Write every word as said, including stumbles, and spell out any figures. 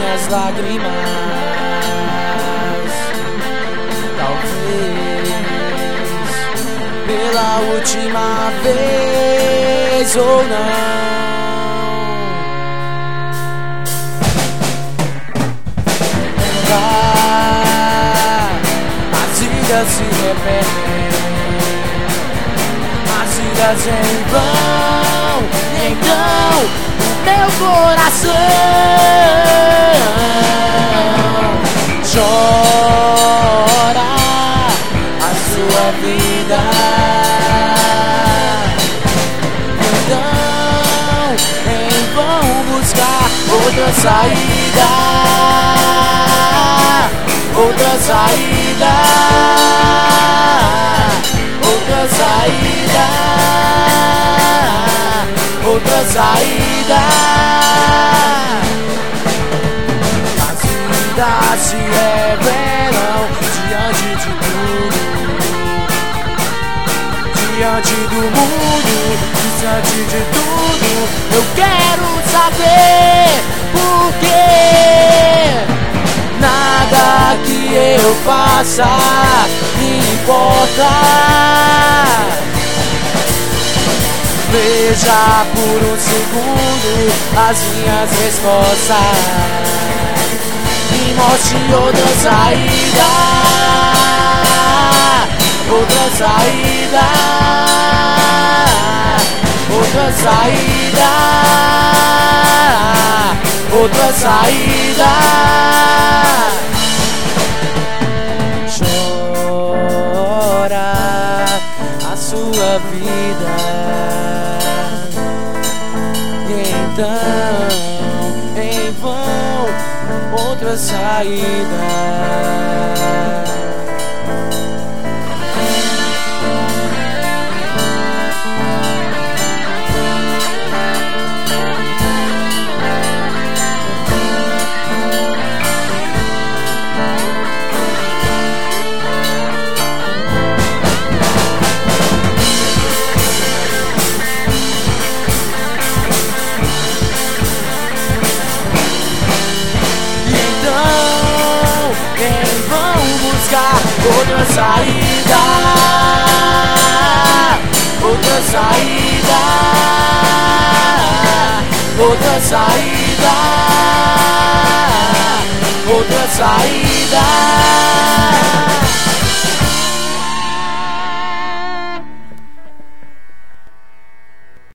minhas lágrimas. Talvez pela última vez ou não. As ilhas se repetem, as ilhas em vão. E então o meu coração chora a sua vida. Então em vão buscar outra saída, outra saída, outra saída, outra saída. As vidas se revelam diante de tudo, diante do mundo, diante de tudo. Eu quero saber por quê. Nada que eu faça me importa. Veja por um segundo as minhas respostas, me mostre outra saída, outra saída, outra saída, outra saída. Chora a sua vida. Então, em vão, outra saída. Outra saída, outra saída, outra saída, outra saída.